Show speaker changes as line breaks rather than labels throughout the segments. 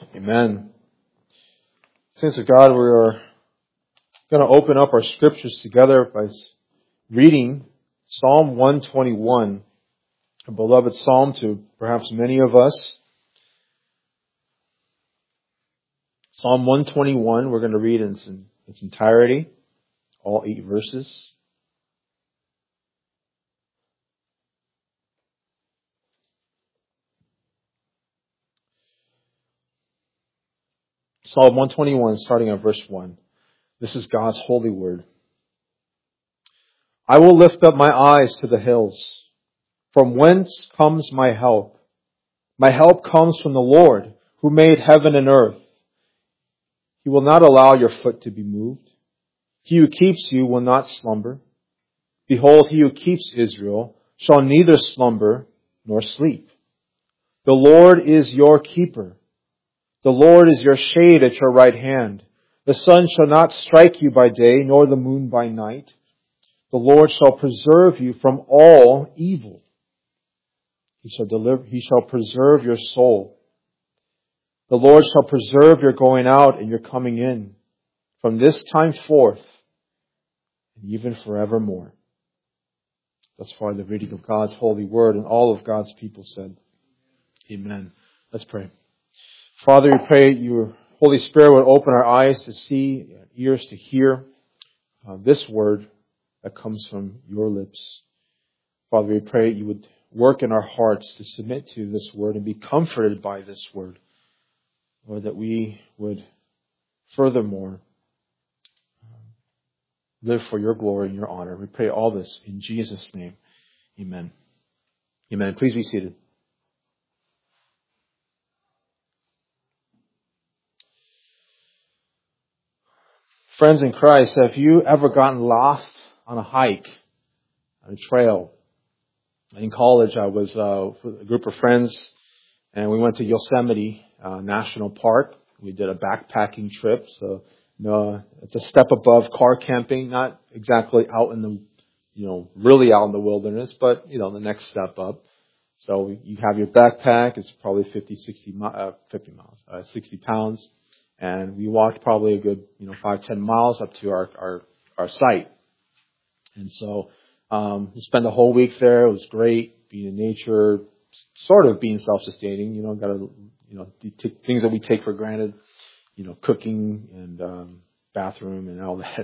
Amen. Saints of God, we are going to open up our scriptures together by reading Psalm 121, a beloved psalm to perhaps many of us. Psalm 121, we're going to read in its entirety, all 8 verses. Psalm 121, starting at verse 1. This is God's holy word. I will lift up my eyes to the hills. From whence comes my help? My help comes from the Lord, who made heaven and earth. He will not allow your foot to be moved. He who keeps you will not slumber. Behold, he who keeps Israel shall neither slumber nor sleep. The Lord is your keeper. The Lord is your shade at your right hand. The sun shall not strike you by day, nor the moon by night. The Lord shall preserve you from all evil. He shall preserve your soul. The Lord shall preserve your going out and your coming in from this time forth and even forevermore. Thus far the reading of God's holy word, and all of God's people said, Amen. Let's pray. Father, we pray your Holy Spirit would open our eyes to see, ears to hear this word that comes from your lips. Father, we pray you would work in our hearts to submit to this word and be comforted by this word. Lord, that we would furthermore live for your glory and your honor. We pray all this in Jesus' name. Amen. Amen. Please be seated. Friends in Christ, have you ever gotten lost on a hike, on a trail? In college, I was with a group of friends, and we went to Yosemite National Park. We did a backpacking trip, so it's a step above car camping, not exactly out in the, really out in the wilderness, but, the next step up. So you have your backpack, it's probably 60 pounds. And we walked probably a good, 5-10 miles up to our site. And so, we spent the whole week there. It was great being in nature, sort of being self-sustaining, things that we take for granted, cooking and, bathroom and all that.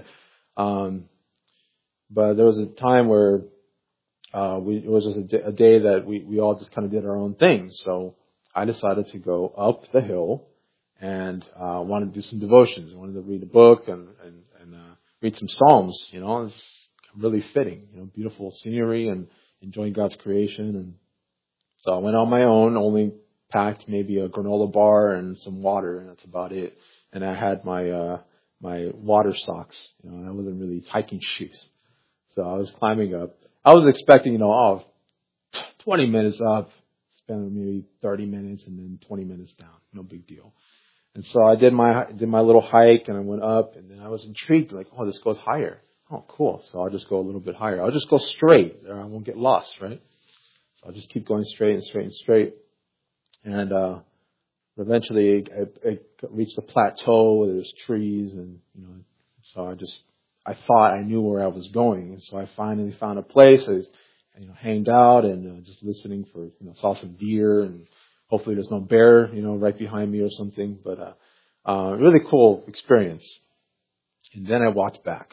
But there was a time where, it was just a day that we all just kind of did our own thing. So I decided to go up the hill and wanted to do some devotions. I wanted to read a book and read some Psalms. It's really fitting. Beautiful scenery and enjoying God's creation. And so I went on my own. Only packed maybe a granola bar and some water, and that's about it. And I had my water socks. I wasn't really hiking shoes. So I was climbing up. I was expecting 20 minutes up, spend maybe 30 minutes, and then 20 minutes down. No big deal. And so I did my little hike, and I went up, and then I was intrigued, like, oh, this goes higher. Oh, cool. So I'll just go a little bit higher. I'll just go straight, or I won't get lost, right? So I'll just keep going straight and straight and straight. And eventually I reached a plateau where there's trees, and so I thought I knew where I was going, and so I finally found a place. I hanged out and just listening for saw some deer, and hopefully there's no bear, right behind me or something. But really cool experience. And then I walked back.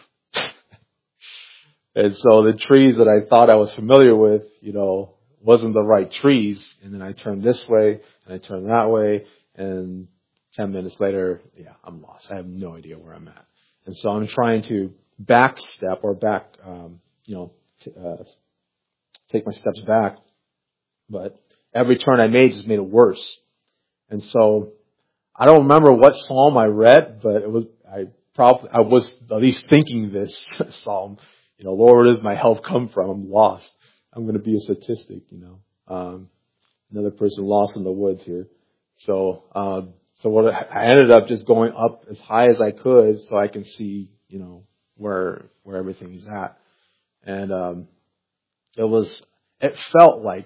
And so the trees that I thought I was familiar with, wasn't the right trees. And then I turned this way and I turned that way. And 10 minutes later, I'm lost. I have no idea where I'm at. And so I'm trying to backstep or take my steps back. But every turn I made just made it worse. And so I don't remember what psalm I read, but I was at least thinking this psalm. Lord, where does my help come from? I'm lost. I'm going to be a statistic, another person lost in the woods here. So what I ended up just going up as high as I could so I can see, where everything is at. And, it felt like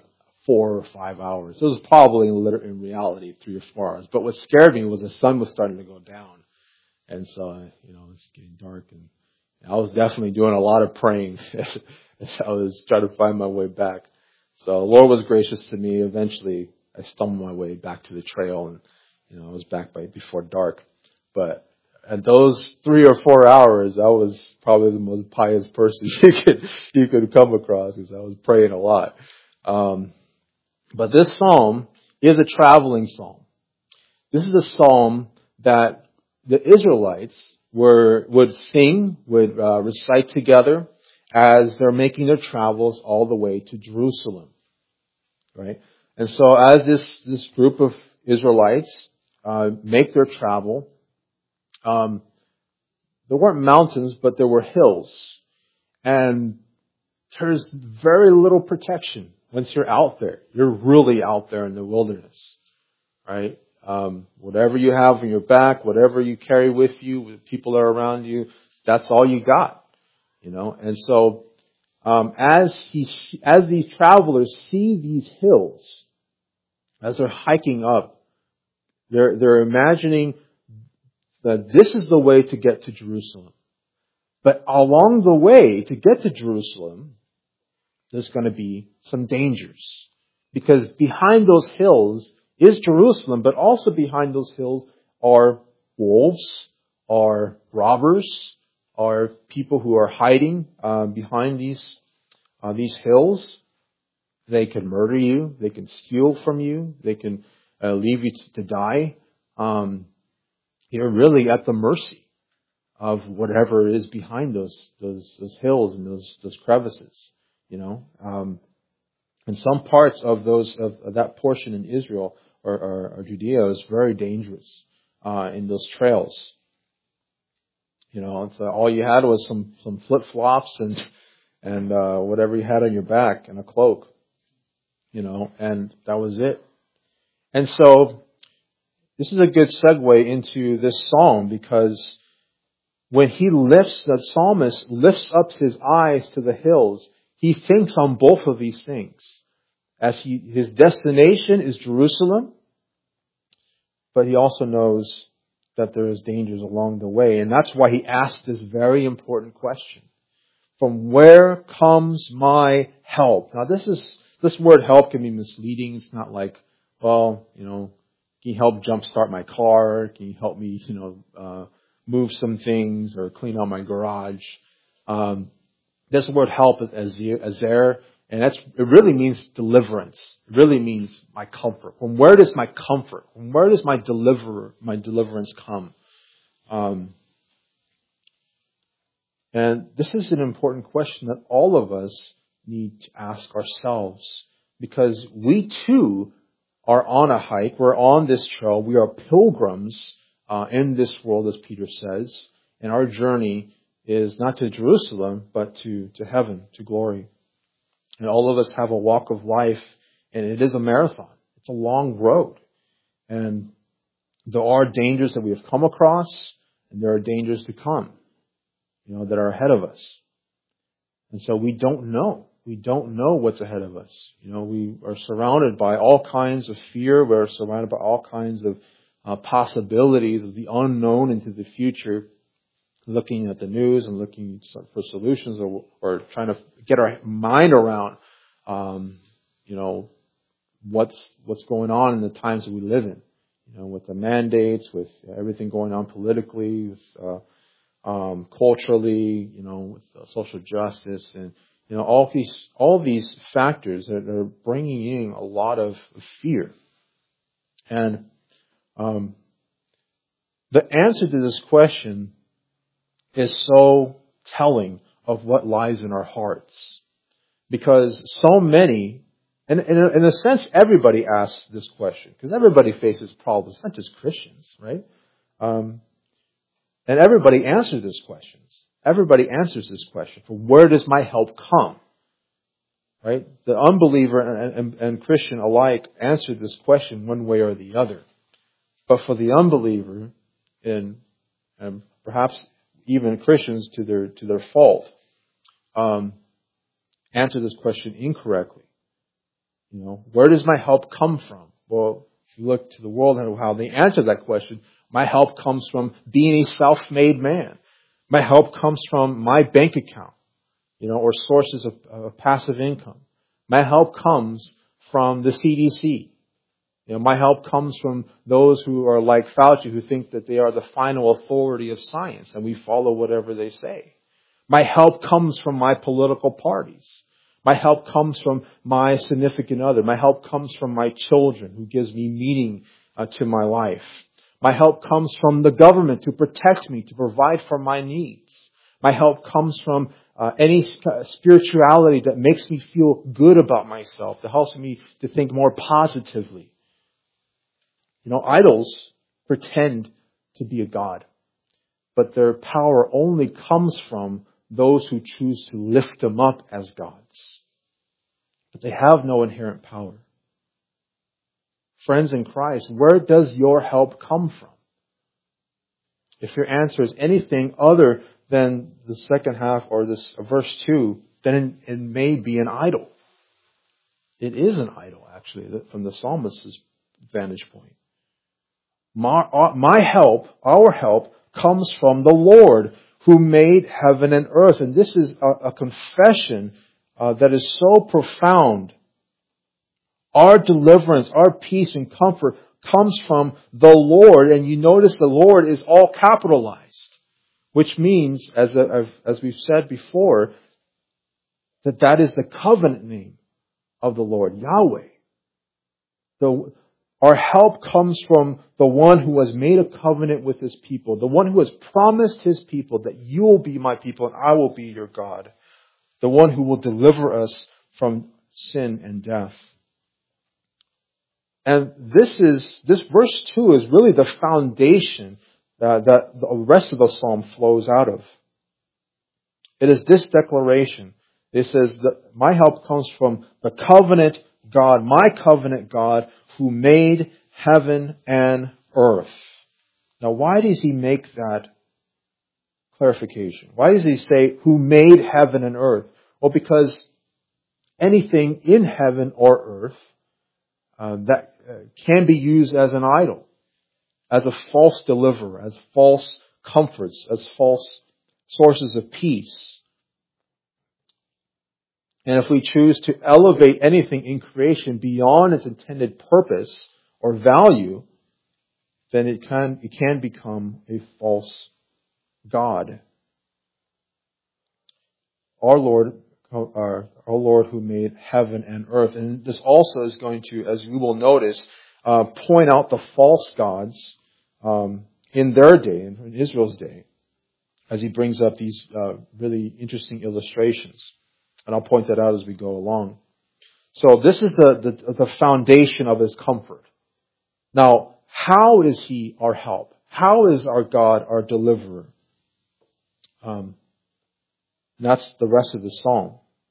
4 or 5 hours. It was probably in reality 3 or 4 hours. But what scared me was the sun was starting to go down. And so, it's getting dark. And I was definitely doing a lot of praying as I was trying to find my way back. So the Lord was gracious to me. Eventually, I stumbled my way back to the trail, and I was back before dark. But at those 3 or 4 hours, I was probably the most pious person you could come across, because I was praying a lot. But this psalm is a traveling psalm. This is a psalm that the Israelites would sing, would recite together as they're making their travels all the way to Jerusalem, right? And so as this group of Israelites make their travel, there weren't mountains, but there were hills. And there's very little protection once you're out there. You're really out there in the wilderness, right? Whatever you have on your back, whatever you carry with you, with people that are around you, that's all you got, And so, as these travelers see these hills, as they're hiking up, they're imagining that this is the way to get to Jerusalem. But along the way to get to Jerusalem, there's going to be some dangers. Because behind those hills is Jerusalem, but also behind those hills are wolves, are robbers, are people who are hiding behind these hills. They can murder you. They can steal from you. They can leave you to die. You're really at the mercy of whatever is behind those hills and those crevices. And some parts of that portion in Israel or Judea is very dangerous in those trails. All you had was some flip flops and whatever you had on your back and a cloak, and that was it. And so this is a good segue into this psalm, because when the psalmist lifts up his eyes to the hills, he thinks on both of these things. As his destination is Jerusalem, but he also knows that there is dangers along the way. And that's why he asks this very important question. From where comes my help? Now this word help can be misleading. It's not like, can you help jumpstart my car? Can you help me, move some things or clean out my garage? This word help is azer, and it really means deliverance. It really means my comfort. From where does my comfort? From where does my deliverance come? And this is an important question that all of us need to ask ourselves, because we too are on a hike. We're on this trail. We are pilgrims in this world, as Peter says, and our journey is not to Jerusalem, but to heaven, to glory. And all of us have a walk of life, and it is a marathon. It's a long road. And there are dangers that we have come across, and there are dangers to come, that are ahead of us. And so we don't know. We don't know what's ahead of us. We are surrounded by all kinds of fear. We're surrounded by all kinds of possibilities of the unknown into the future, looking at the news and looking for solutions, or trying to get our mind around, what's going on in the times that we live in, with the mandates, with everything going on politically, with culturally, with social justice, and all these factors that are bringing in a lot of fear. And the answer to this question is so telling of what lies in our hearts. Because so many, and in a sense, everybody asks this question, because everybody faces problems, not just Christians, right? And everybody answers this question. Everybody answers this question. From where does my help come? Right? The unbeliever and Christian alike answer this question one way or the other. But for the unbeliever, and perhaps even Christians to their fault, answer this question incorrectly. Where does my help come from? Well, if you look to the world and how they answer that question, my help comes from being a self-made man. My help comes from my bank account, or sources of passive income. My help comes from the CDC. My help comes from those who are like Fauci, who think that they are the final authority of science and we follow whatever they say. My help comes from my political parties. My help comes from my significant other. My help comes from my children, who gives me meaning to my life. My help comes from the government to protect me, to provide for my needs. My help comes from any spirituality that makes me feel good about myself, that helps me to think more positively. Idols pretend to be a god, but their power only comes from those who choose to lift them up as gods. But they have no inherent power. Friends in Christ, where does your help come from? If your answer is anything other than the second half or this verse 2, then it may be an idol. It is an idol, actually, from the psalmist's vantage point. My help, our help, comes from the Lord who made heaven and earth. And this is a confession that is so profound. Our deliverance, our peace and comfort comes from the Lord. And you notice the Lord is all capitalized, which means, as we've said before, that is the covenant name of the Lord, Yahweh. Our help comes from the one who has made a covenant with His people, the one who has promised His people that you will be my people and I will be your God, the one who will deliver us from sin and death. And this verse 2 is really the foundation that the rest of the psalm flows out of. It is this declaration. It says that my help comes from the covenant God, my covenant God, who made heaven and earth. Now, why does he make that clarification? Why does he say, who made heaven and earth? Well, because anything in heaven or earth that can be used as an idol, as a false deliverer, as false comforts, as false sources of peace. And if we choose to elevate anything in creation beyond its intended purpose or value, then it can become a false god. Our Lord who made heaven and earth. And this also is going to, as we will notice, point out the false gods in their day, in Israel's day, as he brings up these really interesting illustrations. And I'll point that out as we go along. So this is the foundation of his comfort. Now, how is he our help? How is our God our deliverer? That's the rest of the psalm.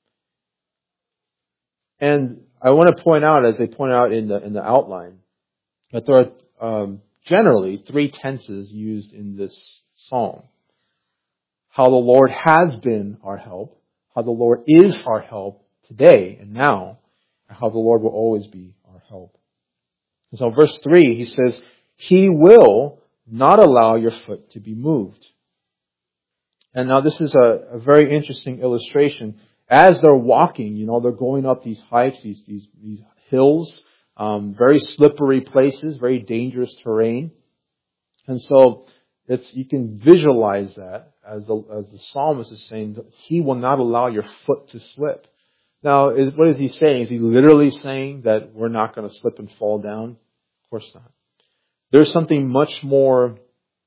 And I want to point out, as they point out in the outline, that there are generally 3 tenses used in this psalm. How the Lord has been our help, how the Lord is our help today and now, and how the Lord will always be our help. And so verse 3, he says, He will not allow your foot to be moved. And now this is a very interesting illustration. As they're walking, they're going up these heights, these hills, very slippery places, very dangerous terrain. And so you can visualize that as the psalmist is saying that he will not allow your foot to slip. Now, what is he saying? Is he literally saying that we're not going to slip and fall down? Of course not. There's something much more.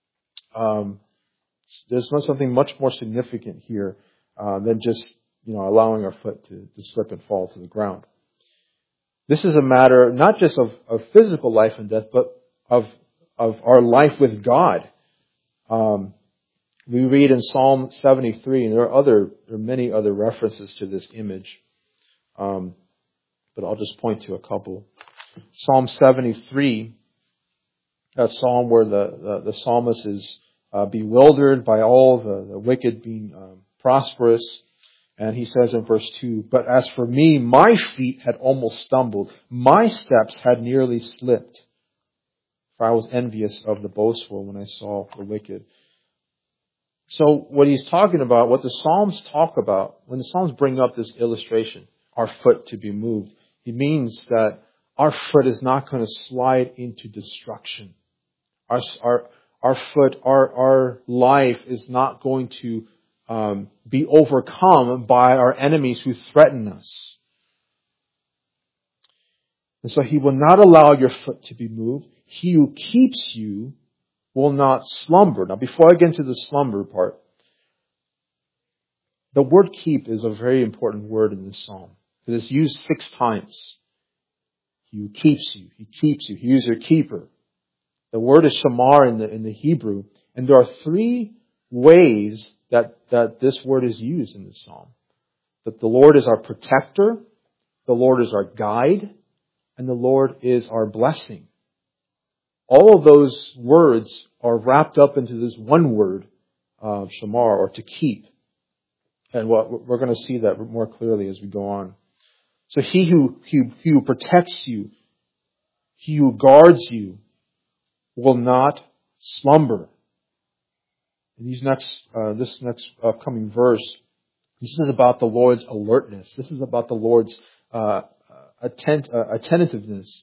There's something much more significant here than just allowing our foot to slip and fall to the ground. This is a matter not just of physical life and death, but of our life with God. We read in Psalm 73, and there are many other references to this image, but I'll just point to a couple. Psalm 73, that psalm where the psalmist is bewildered by all the wicked being prosperous, And he says in verse 2, "But as for me, my feet had almost stumbled. My steps had nearly slipped. For I was envious of the boastful when I saw the wicked." So what he's talking about, what the Psalms talk about, when the Psalms bring up this illustration, our foot to be moved, it means that our foot is not going to slide into destruction. Our foot, our life is not going to be overcome by our enemies who threaten us. And so he will not allow your foot to be moved. He who keeps you will not slumber. Now, before I get into the slumber part, the word keep is a very important word in this psalm. It is used 6 times. He who keeps you. He keeps you. He is your keeper. The word is shamar in the Hebrew. And there are 3 ways that this word is used in this psalm. That the Lord is our protector, the Lord is our guide, and the Lord is our blessing. All of those words are wrapped up into this one word, shamar, or to keep. And we're going to see that more clearly as we go on. So he who protects you, he who guards you, will not slumber. In this next upcoming verse, this is about the Lord's alertness. This is about the Lord's attentiveness,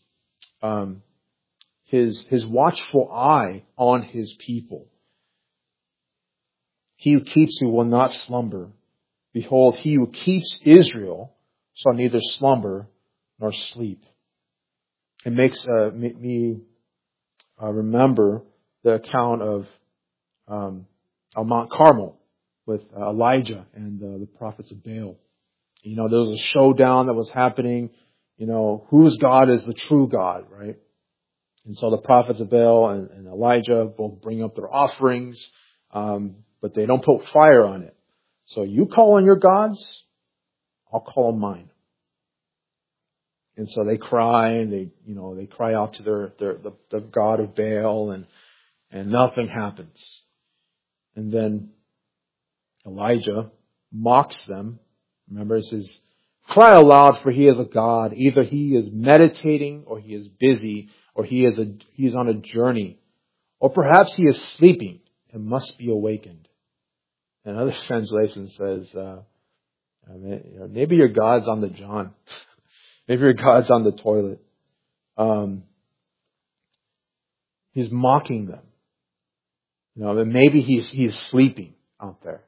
his watchful eye on his people. He who keeps you will not slumber. Behold, he who keeps Israel shall neither slumber nor sleep. It makes me remember the account of Mount Carmel with Elijah and the prophets of Baal. You know, there was a showdown that was happening. You know, whose God is the true God, right? And so the prophets of Baal and Elijah both bring up their offerings, but they don't put fire on it. So you call on your gods, I'll call on mine. And so they cry, and they cry out to the god of Baal, and nothing happens. And then Elijah mocks them. Remember, it says, "Cry aloud, for he is a god. Either he is meditating, or he is busy, or he is on a journey, or perhaps he is sleeping and must be awakened." Another translation says, maybe your God's on the John. Maybe your God's on the toilet. He's mocking them. And maybe he's sleeping out there.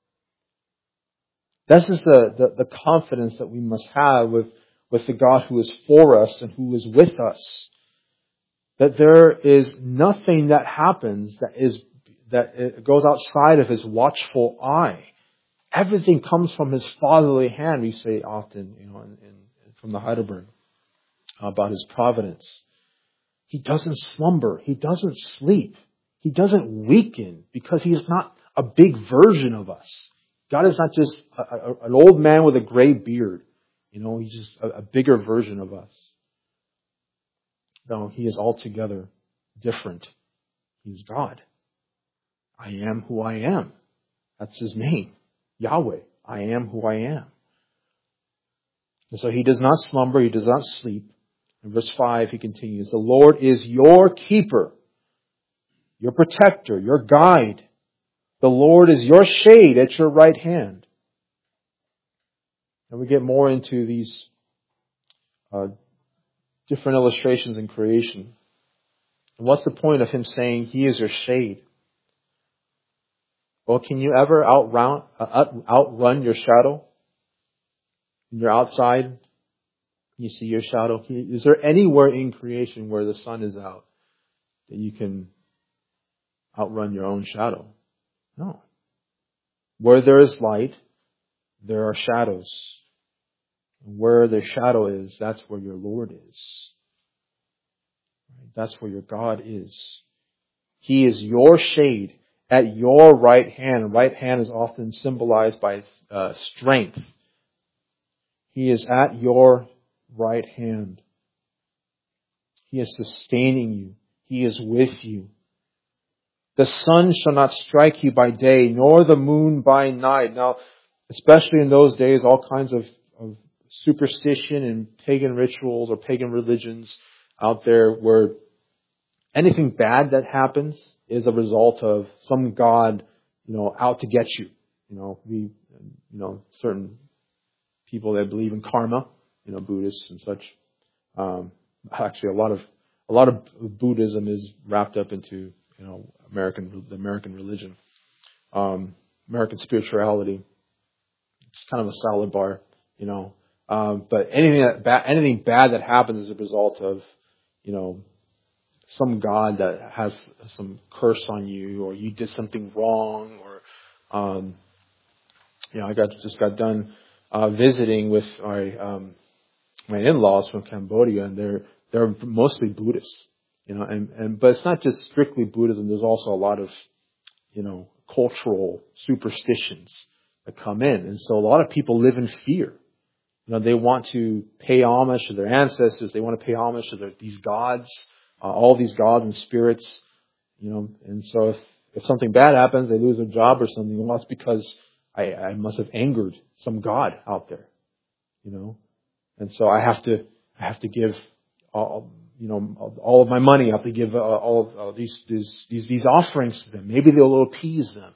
This is the confidence that we must have with the God who is for us and who is with us. That there is nothing that happens that it goes outside of his watchful eye. Everything comes from his fatherly hand, we say often, from the Heidelberg, about his providence. He doesn't slumber. He doesn't sleep. He doesn't weaken because he is not a big version of us. God is not just an old man with a gray beard. He's just a bigger version of us. No, he is altogether different. He's God. I am who I am. That's his name. Yahweh. I am who I am. And so he does not slumber. He does not sleep. In verse 5, he continues, "The Lord is your keeper, your protector, your guide. The Lord is your shade at your right hand." And we get more into these different illustrations in creation. And what's the point of him saying he is your shade? Well, can you ever outrun your shadow? When you're outside, you see your shadow. Is there anywhere in creation where the sun is out that you can outrun your own shadow? No. Where there is light, there are shadows. And where the shadow is, that's where your Lord is. That's where your God is. He is your shade at your right hand. Right hand is often symbolized by strength. He is at your right hand. He is sustaining you. He is with you. The sun shall not strike you by day, nor the moon by night. Now, especially in those days, all kinds of superstition and pagan rituals or pagan religions out there where anything bad that happens is a result of some god, out to get you. Certain people that believe in karma, Buddhists and such. Actually, a lot of Buddhism is wrapped up into, the American religion, American spirituality. It's kind of a salad bar, But anything bad that happens as a result of, some god that has some curse on you, or you did something wrong, or, I just got done visiting with my in-laws from Cambodia, and they're mostly Buddhists, but it's not just strictly Buddhism. There's also a lot of, cultural superstitions that come in, and so a lot of people live in fear. They want to pay homage to their ancestors. They want to pay homage to these gods, all these gods and spirits, and so if something bad happens, they lose their job or something, well, it's because I must have angered some god out there, and so I have to give all of my money. I have to give all of these offerings to them. Maybe they'll appease them.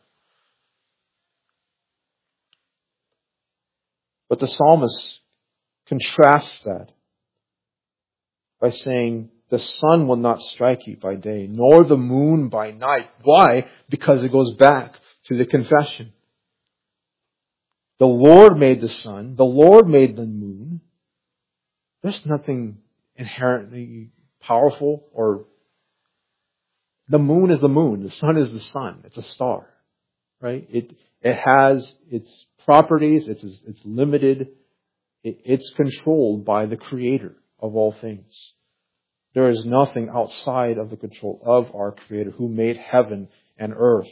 But the psalmist contrasts that by saying, the sun will not strike you by day, nor the moon by night. Why? Because it goes back to the confession. The Lord made the sun. The Lord made the moon. There's nothing inherently powerful, or the moon is the moon. The sun is the sun. It's a star, right? It has its properties. It's limited. It's controlled by the Creator of all things. There is nothing outside of the control of our Creator who made heaven and earth.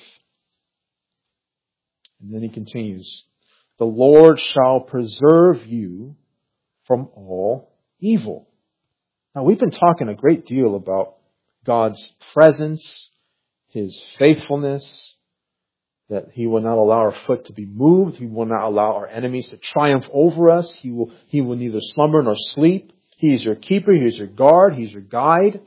And then he continues, the Lord shall preserve you from all evil. Now, we've been talking a great deal about God's presence, His faithfulness, that He will not allow our foot to be moved. He will not allow our enemies to triumph over us. He will neither slumber nor sleep. He is your keeper. He is your guard. He's your guide.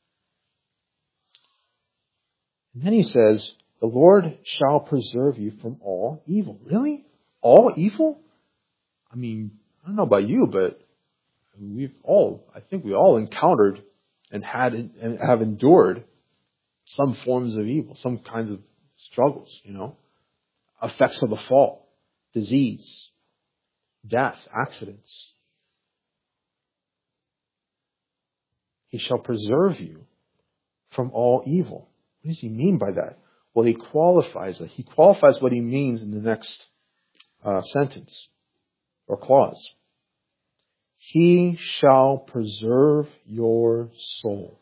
And then he says, the Lord shall preserve you from all evil. Really? All evil? I mean, I don't know about you, but I think we all encountered and have endured some forms of evil, some kinds of struggles, effects of the fall, disease, death, accidents. He shall preserve you from all evil. What does he mean by that? Well, he qualifies it. He qualifies what he means in the next sentence or clause. He shall preserve your soul.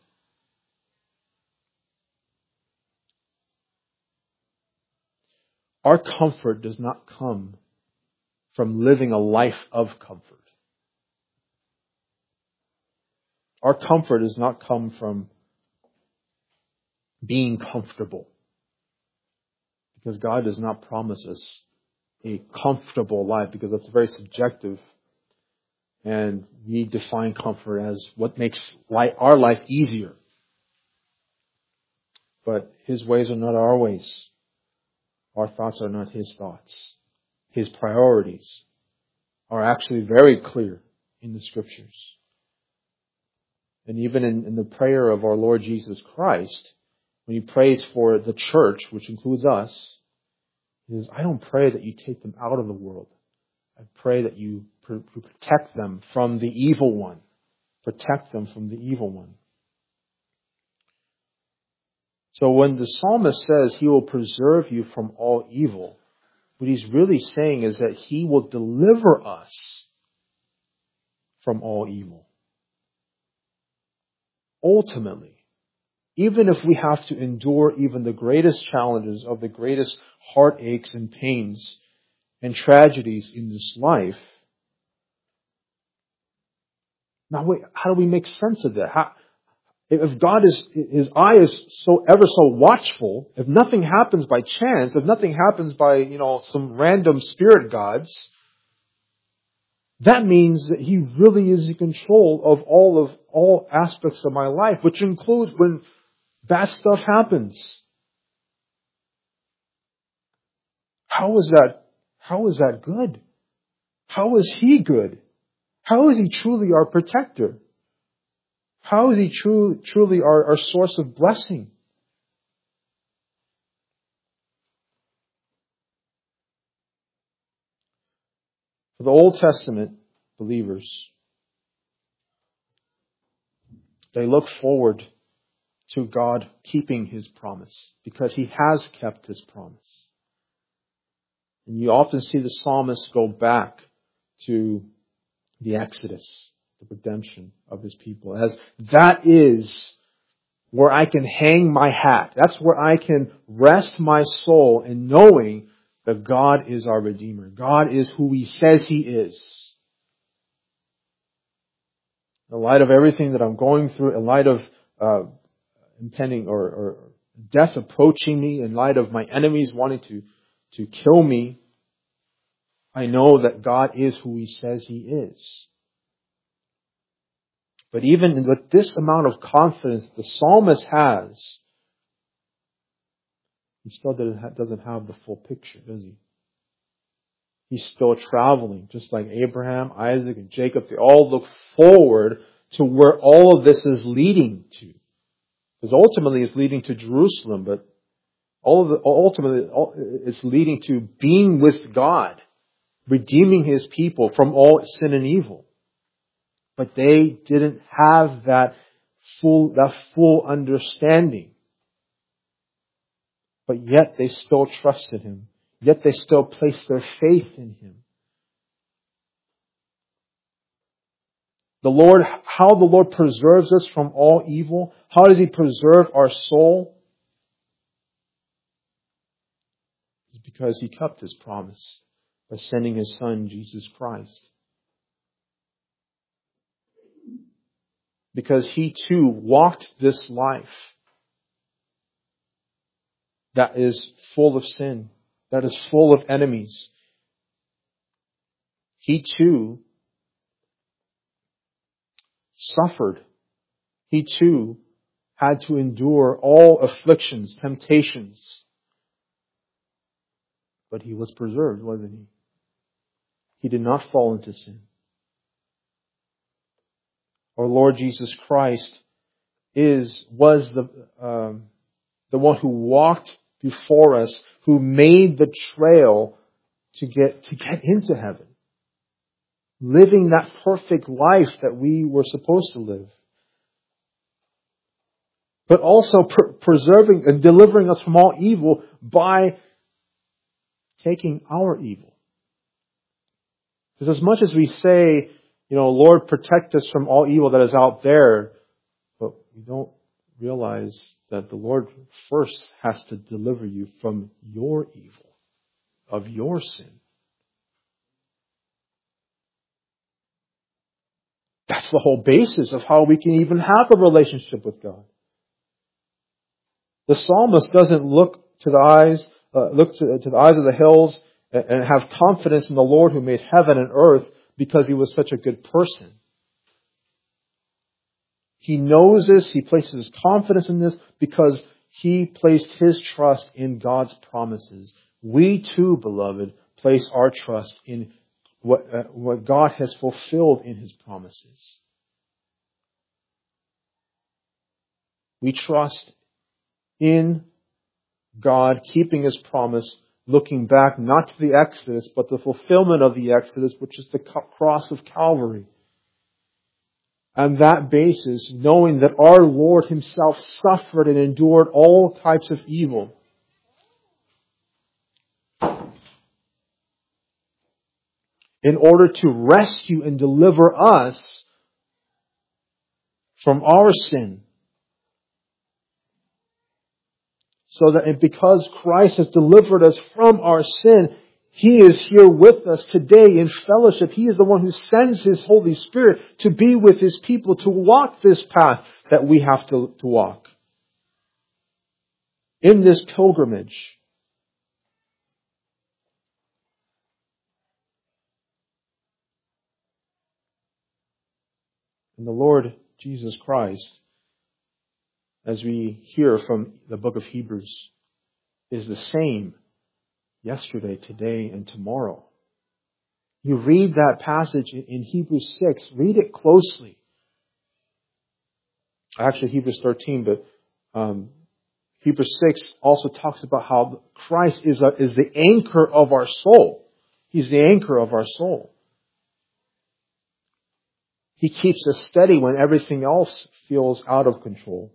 Our comfort does not come from living a life of comfort. Our comfort does not come from being comfortable. Because God does not promise us a comfortable life, because that's very subjective. And we define comfort as what makes our life easier. But His ways are not our ways. Our thoughts are not His thoughts. His priorities are actually very clear in the Scriptures. And even in the prayer of our Lord Jesus Christ, when He prays for the church, which includes us, He says, I don't pray that you take them out of the world. I pray that you protect them from the evil one. Protect them from the evil one. So when the psalmist says He will preserve you from all evil, what he's really saying is that He will deliver us from all evil. Ultimately, even if we have to endure even the greatest challenges of the greatest heartaches and pains and tragedies in this life, now wait, how do we make sense of that? If God is, His eye is so ever so watchful, if nothing happens by chance, if nothing happens by, some random spirit gods, that means that He really is in control of all aspects of my life, which includes when bad stuff happens. How is that good? How is He good? How is He truly our protector? How is He truly our source of blessing? For the Old Testament believers, they look forward to God keeping His promise because He has kept His promise. And you often see the psalmist go back to the Exodus, the redemption of His people, as that is where I can hang my hat. That's where I can rest my soul in knowing that God is our Redeemer. God is who He says He is. In light of everything that I'm going through, in light of impending or death approaching me, in light of my enemies wanting to kill me, I know that God is who He says He is. But even with this amount of confidence the psalmist has, he still doesn't have the full picture, does he? He's still traveling, just like Abraham, Isaac, and Jacob. They all look forward to where all of this is leading to. Because ultimately it's leading to Jerusalem, but ultimately it's leading to being with God, redeeming His people from all sin and evil. But they didn't have that full understanding. But yet they still trusted Him. Yet they still placed their faith in Him. How the Lord preserves us from all evil. How does He preserve our soul? It's because He kept His promise by sending His Son, Jesus Christ. Because He too walked this life that is full of sin, that is full of enemies. He too suffered. He too had to endure all afflictions, temptations. But He was preserved, wasn't He? He did not fall into sin. Our Lord Jesus Christ was the one who walked before us, who made the trail to get into heaven, living that perfect life that we were supposed to live, but also preserving and delivering us from all evil by taking our evil. Because as much as we say, Lord, protect us from all evil that is out there, but we don't realize that the Lord first has to deliver you from your evil, of your sin. That's the whole basis of how we can even have a relationship with God. The psalmist doesn't look to the eyes of the hills and have confidence in the Lord who made heaven and earth because he was such a good person. He knows this. He places his confidence in this because he placed his trust in God's promises. We too, beloved, place our trust in what God has fulfilled in His promises. We trust in God keeping His promise, looking back not to the Exodus, but the fulfillment of the Exodus, which is the cross of Calvary. On that basis, knowing that our Lord Himself suffered and endured all types of evil, in order to rescue and deliver us from our sin. So that because Christ has delivered us from our sin, He is here with us today in fellowship. He is the one who sends His Holy Spirit to be with His people, to walk this path that we have to walk. In this pilgrimage. And the Lord Jesus Christ, as we hear from the book of Hebrews, is the same yesterday, today, and tomorrow. You read that passage in Hebrews 6, read it closely. Actually, Hebrews 13, but Hebrews 6 also talks about how Christ is the anchor of our soul. He's the anchor of our soul. He keeps us steady when everything else feels out of control.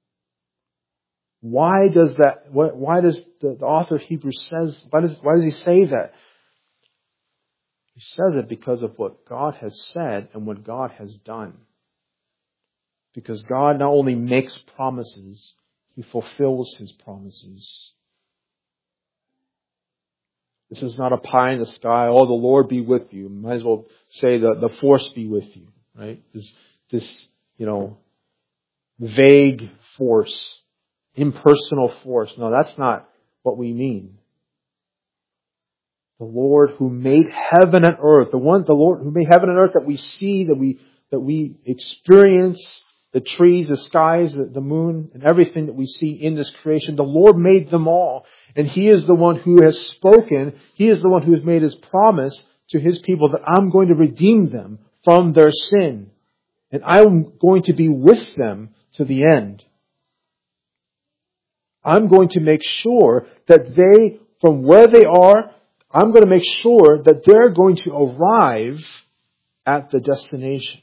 Why does the author of Hebrews why does he say that? He says it because of what God has said and what God has done. Because God not only makes promises, He fulfills His promises. This is not a pie in the sky. Oh, the Lord be with you. Might as well say the force be with you, right? This vague force, impersonal force. No, that's not what we mean. The Lord who made heaven and earth, the Lord who made heaven and earth that we see, that we experience, the trees, the skies, the moon, and everything that we see in this creation. The Lord made them all. And He is the one who has spoken. He is the one who has made His promise to His people that I'm going to redeem them from their sin. And I'm going to be with them to the end. I'm going to make sure that they, from where they are, I'm going to make sure that they're going to arrive at the destination.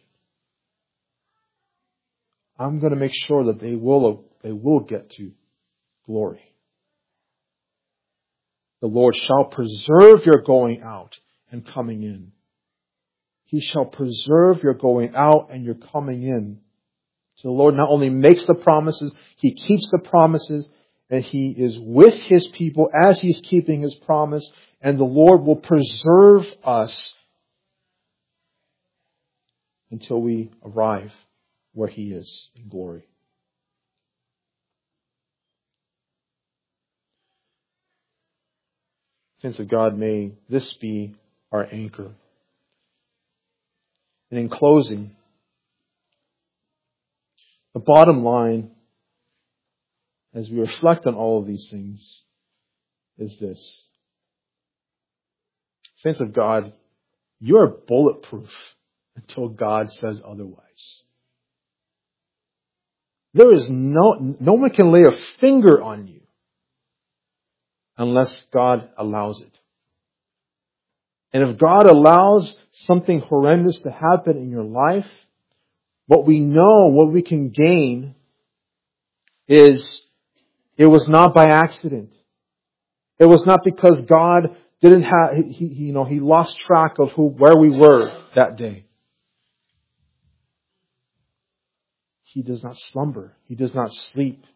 I'm going to make sure that they will get to glory. The Lord shall preserve your going out and coming in. He shall preserve your going out and your coming in. So the Lord not only makes the promises, He keeps the promises, and He is with His people as He's keeping His promise, and the Lord will preserve us until we arrive where He is in glory. Saints of God, may this be our anchor. And in closing, the bottom line, as we reflect on all of these things, is this. Saints of God, you are bulletproof until God says otherwise. There is no one can lay a finger on you unless God allows it. And if God allows something horrendous to happen in your life, what we can gain is it was not by accident. It was not because God didn't have, He lost track of where we were that day. He does not slumber. He does not sleep.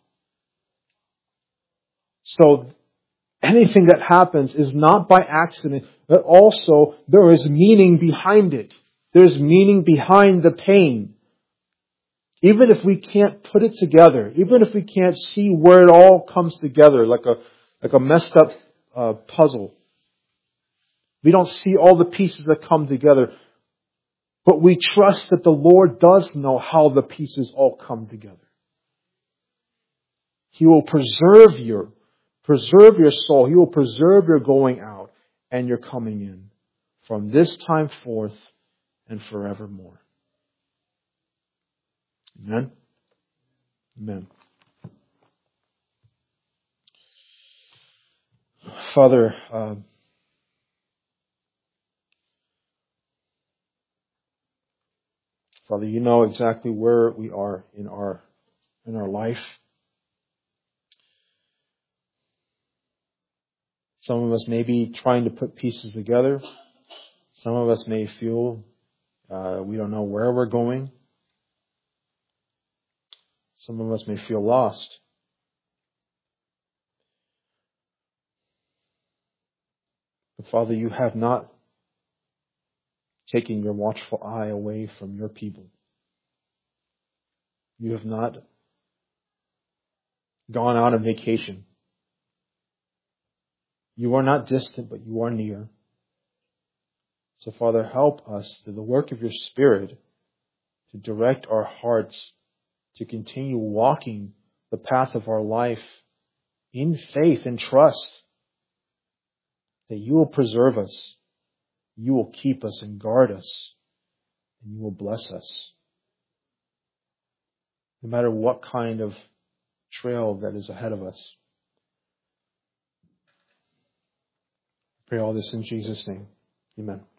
So anything that happens is not by accident, but also there is meaning behind it. There's meaning behind the pain. Even if we can't put it together, even if we can't see where it all comes together like a messed up puzzle. We don't see all the pieces that come together. But we trust that the Lord does know how the pieces all come together. He will preserve your soul. He will preserve your going out and your coming in from this time forth and forevermore. Amen? Amen. Father, you know exactly where we are in our life. Some of us may be trying to put pieces together. Some of us may feel we don't know where we're going. Some of us may feel lost. But Father, you have not taken your watchful eye away from your people. You have not gone out on vacation. You are not distant, but you are near. So, Father, help us through the work of your Spirit to direct our hearts to continue walking the path of our life in faith and trust that you will preserve us, you will keep us and guard us, and you will bless us. No matter what kind of trail that is ahead of us. I pray all this in Jesus' name. Amen.